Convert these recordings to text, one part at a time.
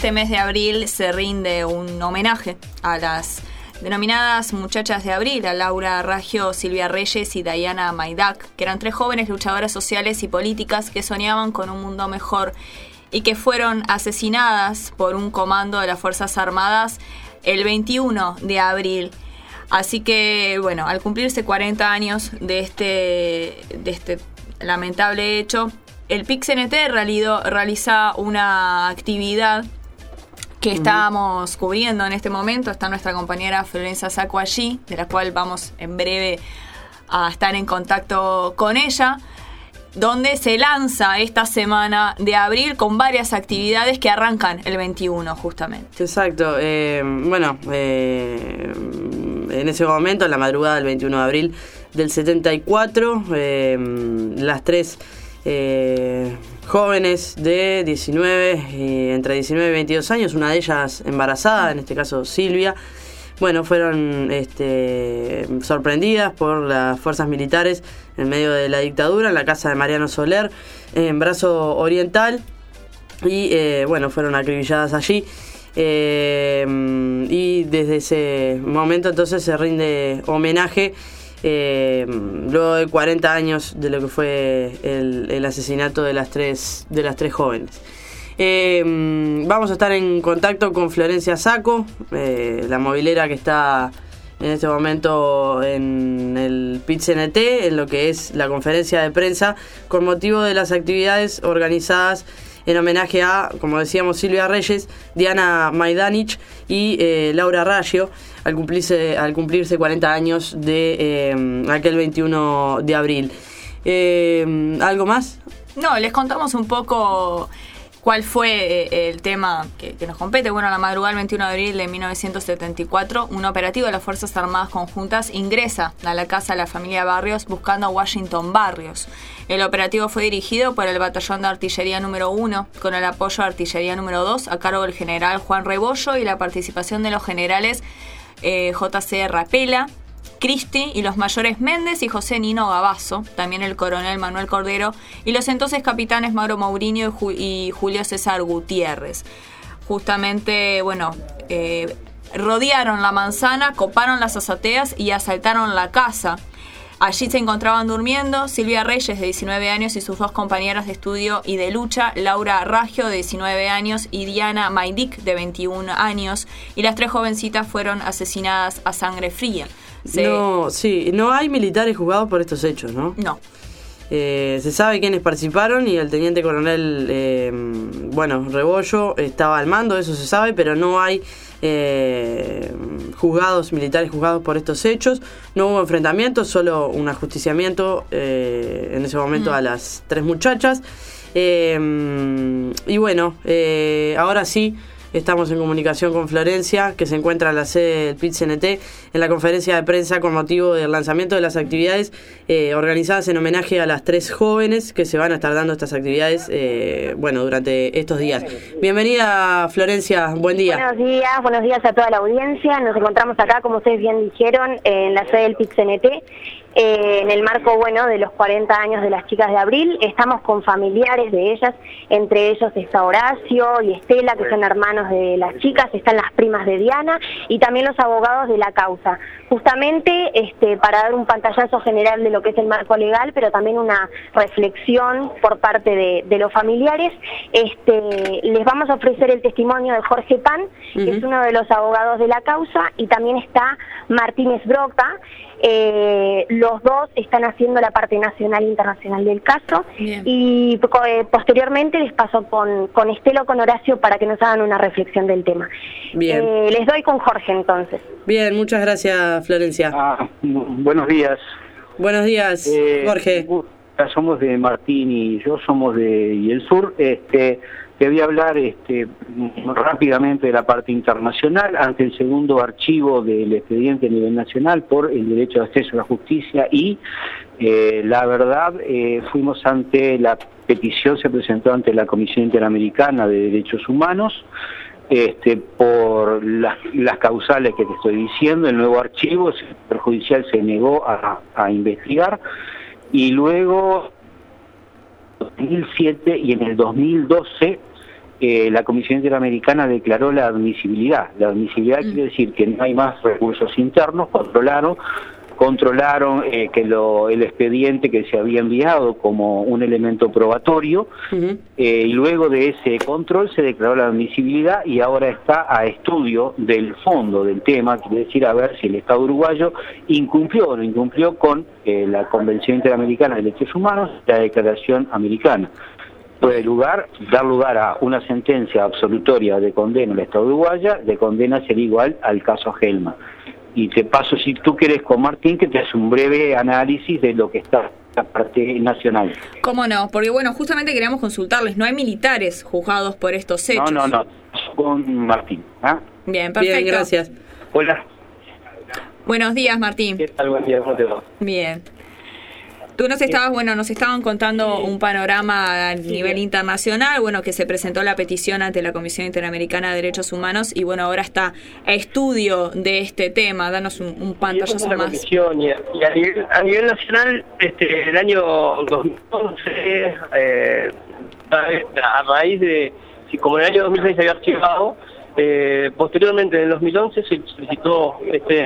este mes de abril se rinde un homenaje a las denominadas muchachas de abril, a Laura Raggio, Silvia Reyes y Diana Maydac, que eran 3 jóvenes luchadoras sociales y políticas que soñaban con un mundo mejor y que fueron asesinadas por un comando de las Fuerzas Armadas el 21 de abril. Así que, bueno, al cumplirse 40 años de este lamentable hecho, el PIC-CNT realiza una actividad que estábamos cubriendo en este momento. Está nuestra compañera Florencia Zacco allí, de la cual vamos en breve a estar en contacto con ella, donde se lanza esta semana de abril con varias actividades que arrancan el 21 justamente. Exacto. En ese momento, en la madrugada del 21 de abril del 74, las 3 jóvenes de 19, entre 19 y 22 años, una de ellas embarazada, en este caso Silvia, bueno, fueron sorprendidas por las fuerzas militares en medio de la dictadura en la casa de Mariano Soler, en Brazo Oriental, y bueno, fueron acribilladas allí. Y desde ese momento entonces se rinde homenaje luego de 40 años de lo que fue el asesinato de las tres jóvenes. Vamos a estar en contacto con Florencia Zacco, la movilera que está en este momento en el PIC-CNT, en lo que es la conferencia de prensa con motivo de las actividades organizadas en homenaje a, como decíamos, Silvia Reyes, Diana Maydac y Laura Raggio, al cumplirse 40 años de aquel 21 de abril. ¿Algo más? No, les contamos un poco cuál fue el tema que nos compete. Bueno, la madrugada del 21 de abril de 1974, un operativo de las Fuerzas Armadas Conjuntas ingresa a la casa de la familia Barrios buscando a Washington Barrios. El operativo fue dirigido por el Batallón de Artillería número 1, con el apoyo de Artillería número 2, a cargo del general Juan Rebollo y la participación de los generales J.C. Rapella, Cristi y los mayores Méndez y José Nino Gavazo, también el coronel Manuel Cordero y los entonces capitanes Mauro Mourinho y Julio César Gutiérrez. Justamente, bueno, rodearon la manzana, coparon las azoteas y asaltaron la casa. Allí se encontraban durmiendo Silvia Reyes, de 19 años, y sus 2 compañeras de estudio y de lucha, Laura Raggio, de 19 años, y Diana Maydac, de 21 años, y las 3 jovencitas fueron asesinadas a sangre fría. No hay militares juzgados por estos hechos, ¿no? No. Se sabe quiénes participaron y el teniente coronel, Rebollo estaba al mando, eso se sabe, pero no hay militares juzgados por estos hechos. No hubo enfrentamientos, solo un ajusticiamiento en ese momento a las 3 muchachas. Y bueno, ahora sí estamos en comunicación con Florencia, que se encuentra en la sede del PIC-CNT en la conferencia de prensa con motivo del lanzamiento de las actividades organizadas en homenaje a las 3 jóvenes que se van a estar dando estas actividades durante estos días. Bienvenida, Florencia, buen día. Buenos días a toda la audiencia. Nos encontramos acá, como ustedes bien dijeron, en la sede del PIC-CNT. En el marco, de los 40 años de las chicas de abril. Estamos con familiares de ellas, entre ellos está Horacio y Estela, que son hermanos de las chicas, están las primas de Diana y también los abogados de la causa. Justamente para dar un pantallazo general de lo que es el marco legal, pero también una reflexión por parte de los familiares, les vamos a ofrecer el testimonio de Jorge Pan, que es uno de los abogados de la causa, y también está Martínez Broca. Los 2 están haciendo la parte nacional e internacional del caso. Bien. Y posteriormente les paso con Estela o con Horacio para que nos hagan una reflexión del tema. Bien. Les doy con Jorge entonces. Bien, muchas gracias, Florencia. Buenos días. Buenos días, Jorge. Somos de Martín y yo somos de el Sur. Te voy a hablar rápidamente de la parte internacional ante el segundo archivo del expediente a nivel nacional por el derecho de acceso a la justicia y la verdad fuimos ante la petición, se presentó ante la Comisión Interamericana de Derechos Humanos por las causales que te estoy diciendo. El nuevo archivo, el Poder Judicial se negó a investigar y luego 2007 y en el 2012 la Comisión Interamericana declaró la admisibilidad. La admisibilidad quiere decir que no hay más recursos internos, controlaron que el expediente que se había enviado como un elemento probatorio, y luego de ese control se declaró la admisibilidad y ahora está a estudio del fondo del tema, quiere decir a ver si el Estado uruguayo incumplió o no incumplió con la Convención Interamericana de Derechos Humanos y la Declaración Americana. Puede dar lugar a una sentencia absolutoria de condena al Estado uruguayo, de condena sería igual al caso Gelman. Y te paso, si tú quieres, con Martín, que te hace un breve análisis de lo que está la parte nacional. ¿Cómo no? Porque bueno, justamente queríamos consultarles, no hay militares juzgados por estos hechos. No, con Martín. ¿Ah? Bien, perfecto. Bien, gracias. Hola. Buenos días, Martín. ¿Qué tal? Buen día, ¿cómo te va? Bien. Tú nos estaban contando un panorama a nivel internacional, bueno, que se presentó la petición ante la Comisión Interamericana de Derechos Humanos y bueno, ahora está a estudio de este tema. Danos un pantallazo más. Comisión y a nivel nacional, el año 2011, a raíz de, como en el año 2006 se había archivado, posteriormente en el 2011 se solicitó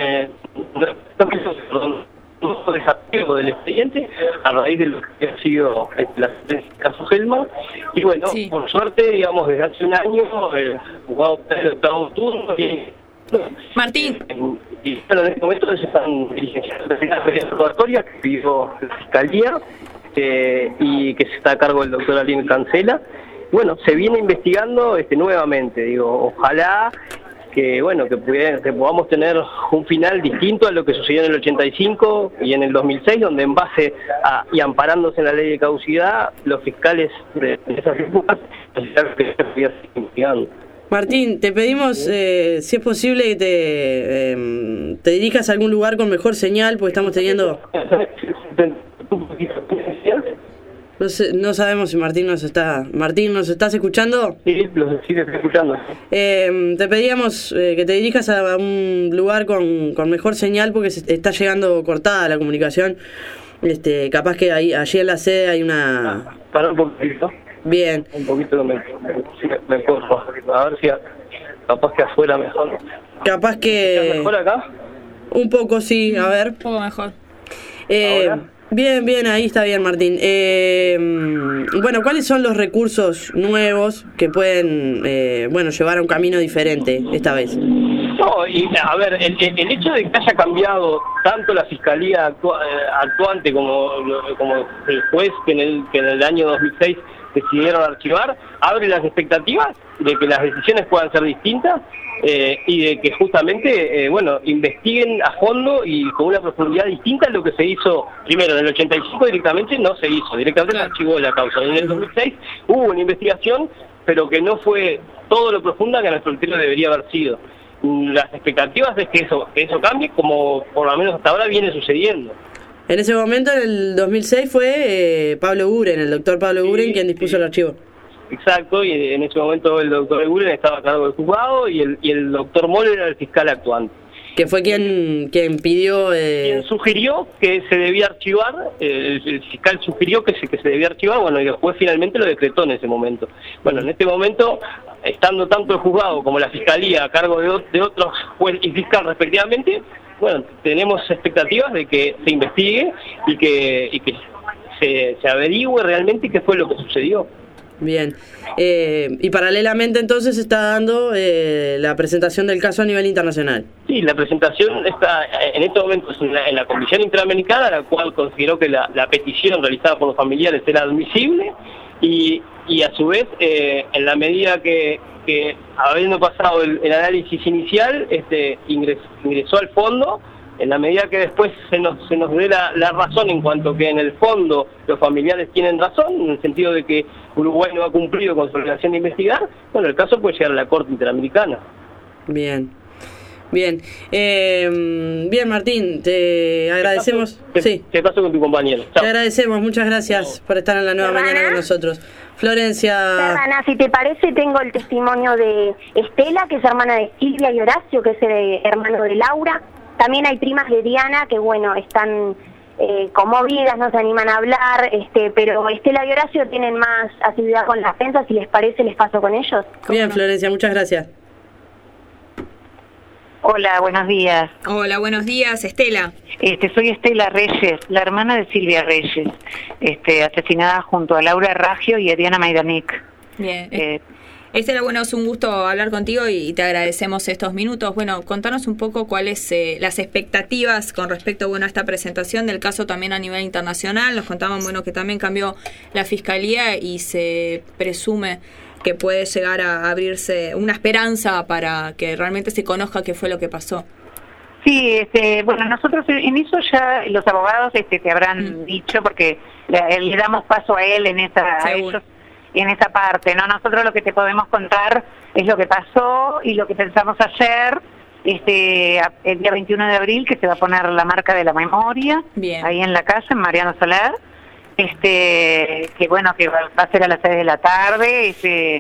un desapego del expediente a raíz de lo que ha sido el caso Gelman, y bueno, sí, por suerte, digamos, desde hace un año el juzgado del octavo turno Martín, y bueno, en este momento se están diligenciando la medida probatoria que pidió la Fiscalía y que se está a cargo del doctor Aline Cancela. Bueno, se viene investigando nuevamente, digo, ojalá que bueno, que podamos tener un final distinto a lo que sucedió en el 85 y en el 2006, donde en base a y amparándose en la ley de caducidad, los fiscales de esas épocas necesitaron que se pudiera seguir investigando. Martín, te pedimos, si es posible, que te dirijas a algún lugar con mejor señal, porque estamos teniendo... No sabemos si Martín nos está... Martín, ¿nos estás escuchando? Sí, te estoy escuchando. Te pedíamos que te dirijas a un lugar con mejor señal, porque está llegando cortada la comunicación. Capaz que allí en la sede hay una... Para un poquito. Bien. Un poquito me corro. A ver si capaz que afuera mejor. Capaz que... ¿Estás mejor acá? Un poco, sí, a ver. Un poco mejor. ¿Ahora? Bien, ahí está bien, Martín. Bueno, ¿cuáles son los recursos nuevos que pueden, llevar a un camino diferente esta vez? No, y a ver, el hecho de que haya cambiado tanto la Fiscalía actuante como el juez que en el año 2006 decidieron archivar, abre las expectativas de que las decisiones puedan ser distintas y de que justamente, investiguen a fondo y con una profundidad distinta a lo que se hizo primero. En el 85 directamente no se hizo, directamente se archivó la causa. En el 2006 hubo una investigación, pero que no fue todo lo profunda que a nuestro criterio debería haber sido. Las expectativas es que eso cambie, como por lo menos hasta ahora viene sucediendo. En ese momento, en el 2006, fue Pablo Guren, el doctor Pablo Guren, quien dispuso el archivo. Exacto, y en ese momento el doctor Guren estaba a cargo del juzgado y el doctor Moller era el fiscal actuante. Que fue quien pidió... Quien sugirió que se debía archivar, el fiscal sugirió que se debía archivar, bueno, y el juez finalmente lo decretó en ese momento. Bueno, en este momento, estando tanto el juzgado como la fiscalía a cargo de otros juez y fiscal respectivamente, bueno, tenemos expectativas de que se investigue y que se averigüe realmente qué fue lo que sucedió. Bien. Y paralelamente entonces se está dando la presentación del caso a nivel internacional. Sí, la presentación está en este momento en la Comisión Interamericana, la cual consideró que la petición realizada por los familiares era admisible y a su vez, en la medida que habiendo pasado el análisis inicial, ingresó al fondo. En la medida que después se nos dé la razón en cuanto que en el fondo los familiares tienen razón, en el sentido de que Uruguay no ha cumplido con su obligación de investigar, bueno, el caso puede llegar a la Corte Interamericana. Bien, Martín, te agradecemos. Te paso con tu compañero. Chao. Te agradecemos, muchas gracias por estar en la nueva mañana con nosotros. Florencia... Ana, si te parece, tengo el testimonio de Estela, que es hermana de Silvia, y Horacio, que es el hermano de Laura. También hay primas de Diana que, están conmovidas, no se animan a hablar, pero Estela y Horacio tienen más asiduidad con las defensas, si les parece les paso con ellos. Bien, Florencia, muchas gracias. Hola, buenos días. Hola, buenos días, Estela. Soy Estela Reyes, la hermana de Silvia Reyes, asesinada junto a Laura Raggio y a Diana Maidanic. Bien. Estela, bueno, es un gusto hablar contigo y te agradecemos estos minutos. Bueno, contanos un poco cuáles las expectativas con respecto, bueno, a esta presentación del caso también a nivel internacional. Nos contaban, bueno, que también cambió la Fiscalía y se presume que puede llegar a abrirse una esperanza para que realmente se conozca qué fue lo que pasó. Sí, bueno, nosotros en eso ya los abogados te habrán dicho, porque le damos paso a él en esa parte, ¿no? Nosotros lo que te podemos contar es lo que pasó y lo que pensamos hacer el día 21 de abril, que se va a poner la marca de la memoria. Bien. Ahí en la casa, en Mariano Solar, que bueno, que va a ser a las 6 de la tarde,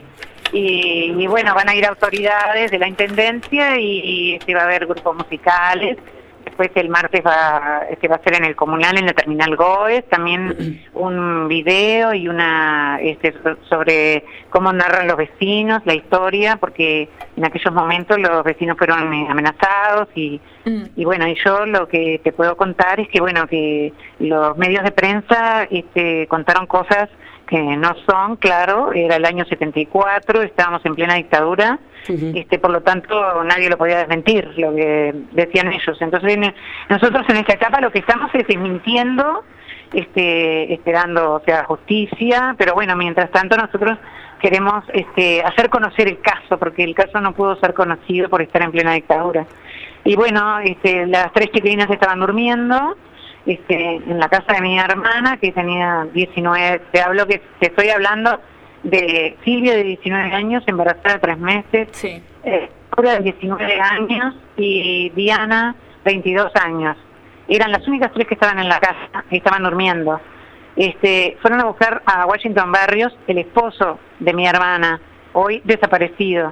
y bueno, van a ir autoridades de la Intendencia y va a haber grupos musicales. Después el martes va a ser en el Comunal, en la Terminal Goes, también un video y una sobre cómo narran los vecinos la historia, porque en aquellos momentos los vecinos fueron amenazados y bueno, y yo lo que te puedo contar es que bueno, que los medios de prensa contaron cosas que no son, claro, era el año 74, estábamos en plena dictadura, por lo tanto nadie lo podía desmentir, lo que decían ellos. Entonces nosotros en esta etapa lo que estamos es desmintiendo, esperando, o sea, justicia, pero bueno, mientras tanto nosotros queremos hacer conocer el caso, porque el caso no pudo ser conocido por estar en plena dictadura. Y bueno, las 3 chiquilinas estaban durmiendo, en la casa de mi hermana, que tenía 19, te estoy hablando de Silvia, de 19 años, embarazada de 3 meses, sí. Laura, de 19 años, y Diana, 22 años. Eran las únicas 3 que estaban en la casa, y estaban durmiendo. Fueron a buscar a Washington Barrios, el esposo de mi hermana, hoy desaparecido.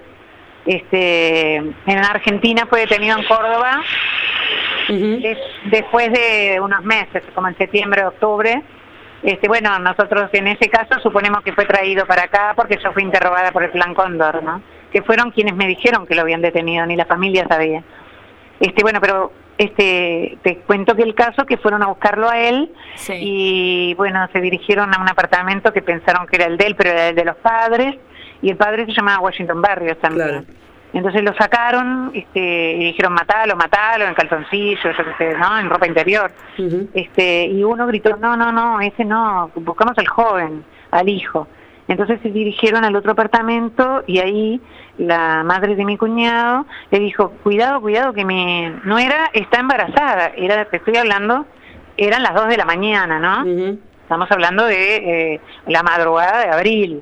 En Argentina fue detenido en Córdoba, después de unos meses, como en septiembre, octubre. Bueno, nosotros en ese caso suponemos que fue traído para acá porque yo fui interrogada por el Plan Cóndor, ¿no? Que fueron quienes me dijeron que lo habían detenido, ni la familia sabía. Bueno, pero te cuento que el caso que fueron a buscarlo a él, sí. Y bueno, se dirigieron a un apartamento que pensaron que era el de él, pero era el de los padres, y el padre se llamaba Washington Barrios también. Claro. Entonces lo sacaron y dijeron matalo, en calzoncillo, yo qué sé, ¿no? En ropa interior. Y uno gritó, no, ese no, buscamos al joven, al hijo. Entonces se dirigieron al otro apartamento y ahí la madre de mi cuñado le dijo, cuidado, que mi nuera está embarazada. Te estoy hablando, eran las 2 de la mañana, ¿no? Estamos hablando de la madrugada de abril.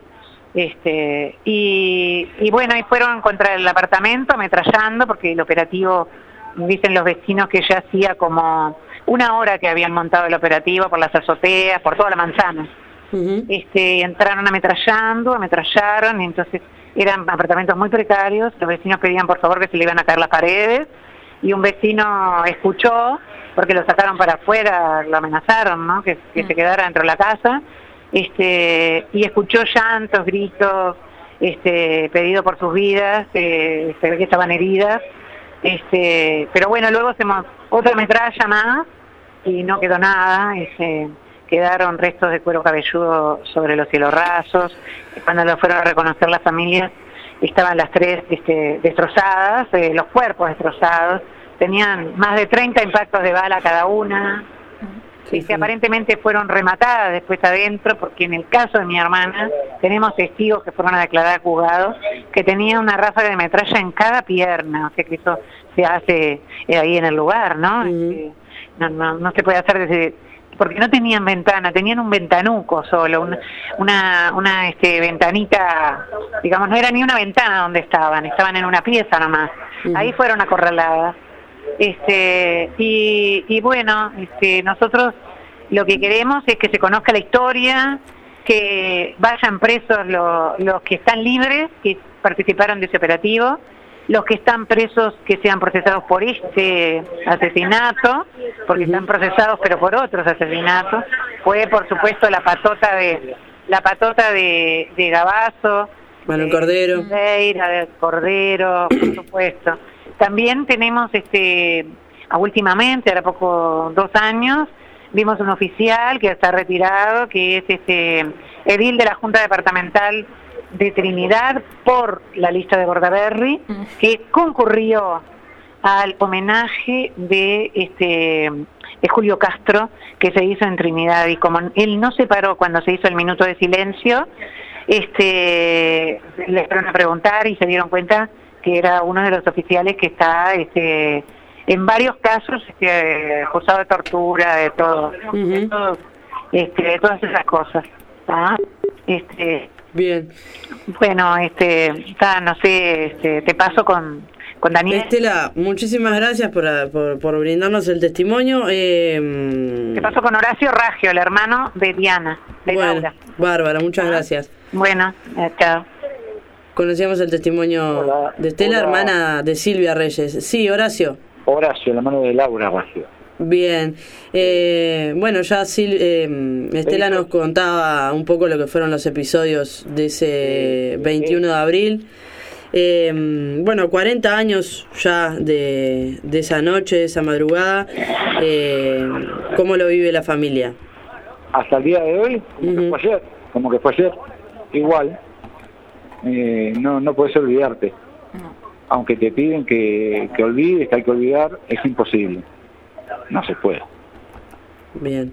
Y bueno, y fueron contra el apartamento ametrallando, porque el operativo, dicen los vecinos que ya hacía como 1 hora que habían montado el operativo por las azoteas, por toda la manzana. Entraron ametrallaron, y entonces eran apartamentos muy precarios. Los vecinos pedían por favor que se le iban a caer las paredes, y un vecino escuchó, porque lo sacaron para afuera, lo amenazaron, ¿no? Que se quedara dentro de la casa. Y escuchó llantos, gritos, pedido por sus vidas, se ve que estaban heridas, pero bueno, luego hacemos otra metralla más y no quedó nada, quedaron restos de cuero cabelludo sobre los cielos rasos. Cuando lo fueron a reconocer las familias, estaban las 3 destrozadas, los cuerpos destrozados, tenían más de 30 impactos de bala cada una. Sí. Aparentemente fueron rematadas después adentro, porque en el caso de mi hermana tenemos testigos que fueron a declarar juzgados que tenía una ráfaga de metralla en cada pierna, o sea que eso se hace ahí en el lugar, ¿no? No se puede hacer desde, porque no tenían ventana, tenían un ventanuco solo, una ventanita, digamos, no era ni una ventana donde estaban en una pieza nomás. Ahí fueron acorraladas. Y bueno, nosotros lo que queremos es que se conozca la historia, que vayan presos los que están libres, que participaron de ese operativo, los que están presos que sean procesados por este asesinato, porque están procesados pero por otros asesinatos. Fue, por supuesto, la patota de Gabazo, Manuel Cordero, de Cordero, por supuesto. También tenemos últimamente, ahora poco 2 años, vimos un oficial que está retirado, que es edil de la Junta Departamental de Trinidad por la lista de Bordaberry, que concurrió al homenaje de Julio Castro, que se hizo en Trinidad, y como él no se paró cuando se hizo el minuto de silencio, le fueron a preguntar y se dieron cuenta que era uno de los oficiales que está en varios casos acusado de tortura, de todo, de todas esas cosas. ¿Tá? Bien. Bueno, no sé, te paso con Daniel. Estela, muchísimas gracias por brindarnos el testimonio. Te paso con Horacio Raggio, el hermano de Diana, de Laura. Bárbara, muchas gracias. Bueno, chao. Conocíamos el testimonio de Estela, hermana de Silvia Reyes. Sí, Horacio. Horacio, el hermano de Laura Raggio. Bien, bueno, ya Estela nos contaba un poco lo que fueron los episodios de ese 21 de abril. Bueno, 40 años ya de esa noche, de esa madrugada. ¿Cómo lo vive la familia? Hasta el día de hoy, como que fue ayer, igual. No puedes olvidarte. Aunque te piden que olvides, que hay que olvidar, es imposible. No se puede. Bien.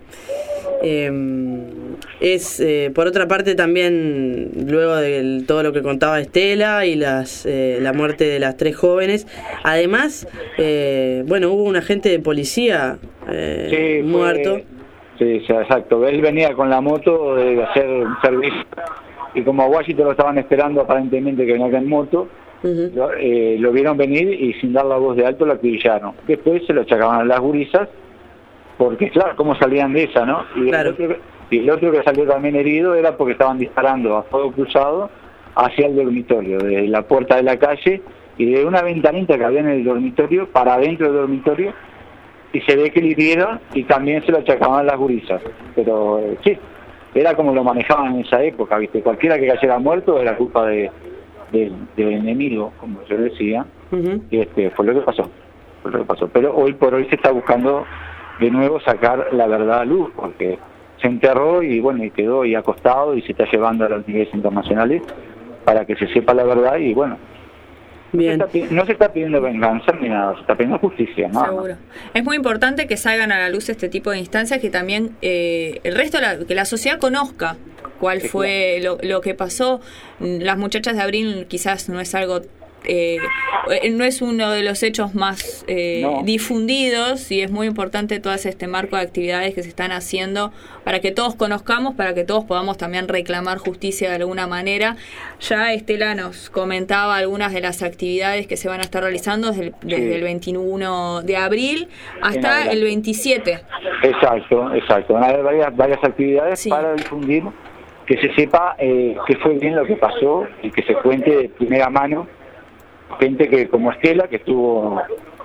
Por otra parte también, luego de todo lo que contaba Estela y la muerte de las 3 jóvenes, además, hubo un agente de policía muerto. Sí, exacto. Él venía con la moto de hacer un servicio y como a Washington lo estaban esperando aparentemente que venía en moto, lo vieron venir y sin dar la voz de alto lo acribillaron. Después se lo achacaban a las gurisas, porque claro, cómo salían de esa, ¿no? Y claro. El otro que salió también herido era porque estaban disparando a fuego cruzado hacia el dormitorio, de la puerta de la calle y de una ventanita que había en el dormitorio para adentro del dormitorio, y se ve que le hirieron y también se lo achacaban a las gurisas. Pero sí, era como lo manejaban en esa época, ¿viste? Cualquiera que cayera muerto era culpa del enemigo, como yo decía, y fue lo que pasó. Pero hoy por hoy se está buscando de nuevo sacar la verdad a luz, porque se enterró y bueno, y quedó y acostado y se está llevando a los niveles internacionales para que se sepa la verdad y bueno. Bien. No se está pidiendo venganza ni nada, se está pidiendo justicia, ¿no? Seguro. Es muy importante que salgan a la luz este tipo de instancias, que también el resto, que la sociedad conozca cuál fue lo que pasó. Las muchachas de abril quizás no es algo... no es uno de los hechos más difundidos, y es muy importante todo este marco de actividades que se están haciendo para que todos conozcamos, para que todos podamos también reclamar justicia de alguna manera. Ya Estela nos comentaba algunas de las actividades que se van a estar realizando desde el 21 de abril hasta el 27. Exacto. Van a haber varias actividades para difundir, que se sepa que fue bien lo que pasó y que se cuente de primera mano. Gente que como Estela, que estuvo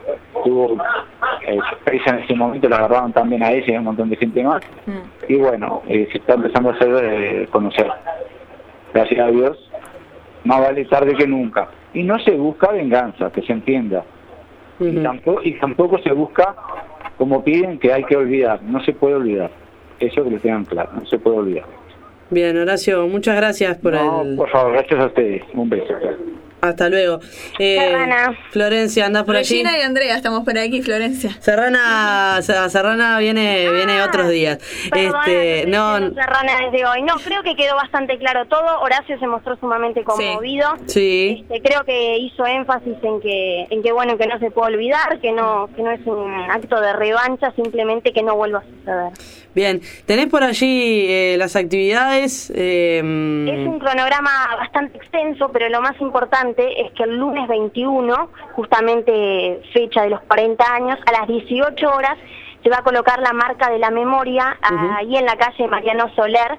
presa en ese momento, la agarraron también a ella y a un montón de gente más. Y bueno, se está empezando a hacer conocer. Gracias a Dios, más vale tarde que nunca. Y no se busca venganza, que se entienda. Y tampoco se busca, como piden, que hay que olvidar. No se puede olvidar. Eso que lo tengan claro, no se puede olvidar. Bien, Horacio, muchas gracias por por favor, gracias a ustedes. Un beso. Hasta luego. Florencia, ¿andás por allí? Regina y Andrea, estamos por aquí, Florencia. Serrana viene otros días. Serrana desde hoy. No, creo que quedó bastante claro todo. Horacio se mostró sumamente conmovido. Sí. Creo que hizo énfasis en que bueno, que no se puede olvidar, que no es un acto de revancha, simplemente que no vuelva a suceder. Bien, ¿tenés por allí las actividades? Es un cronograma bastante extenso, pero lo más importante es que el lunes 21, justamente fecha de los 40 años, a las 18 horas se va a colocar la marca de la memoria ahí en la calle Mariano Soler,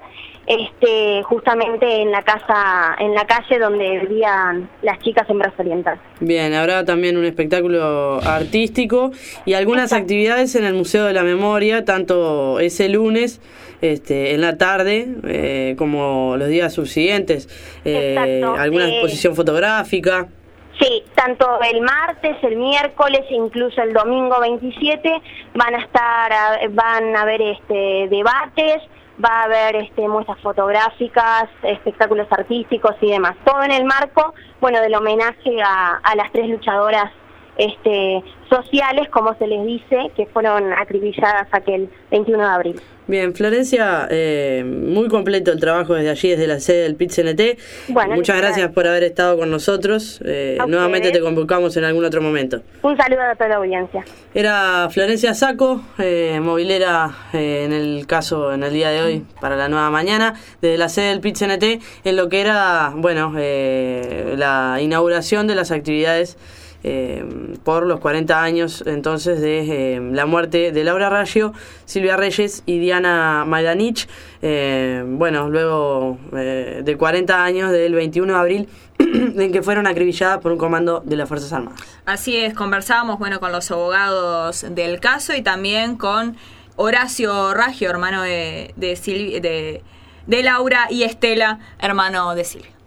justamente en la calle donde vivían las chicas en Brazo Oriental. Bien, habrá también un espectáculo artístico y algunas actividades en el Museo de la Memoria, tanto ese lunes en la tarde como los días subsiguientes. ¿Alguna exposición fotográfica? Sí, tanto el martes, el miércoles, incluso el domingo 27 van a haber debates, va a haber muestras fotográficas, espectáculos artísticos y demás. Todo en el marco, del homenaje a las 3 luchadoras sociales, como se les dice, que fueron acribilladas aquel 21 de abril. Bien, Florencia, muy completo el trabajo desde allí, desde la sede del PIT-CNT. Muchas gracias por haber estado con nosotros. Nuevamente te convocamos en algún otro momento. Un saludo a toda la audiencia. Era Florencia Sacco, movilera en el día de hoy, para la nueva mañana, desde la sede del PIT-CNT, en lo que era, la inauguración de las actividades por los 40 años entonces de la muerte de Laura Raggio, Silvia Reyes y Diana Majdanich, luego de 40 años del 21 de abril en que fueron acribilladas por un comando de las Fuerzas Armadas. Así es, conversábamos con los abogados del caso y también con Horacio Raggio, hermano de Laura, y Estela, hermano de Silvia.